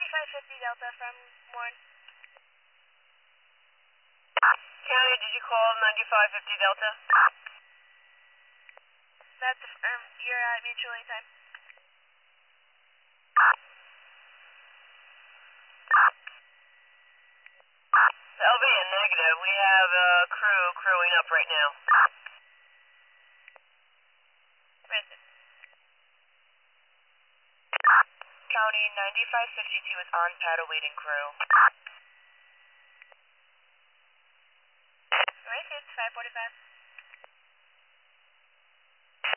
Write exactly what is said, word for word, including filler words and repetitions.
ninety-five fifty Delta from Warren. County, did you call ninety-five fifty Delta? That's um, you're at mutual aid time. L V in negative. We have a uh, crew crewing up right now. Risen. County, ninety-five fifty-two is on pad awaiting crew. Racist, five forty-five.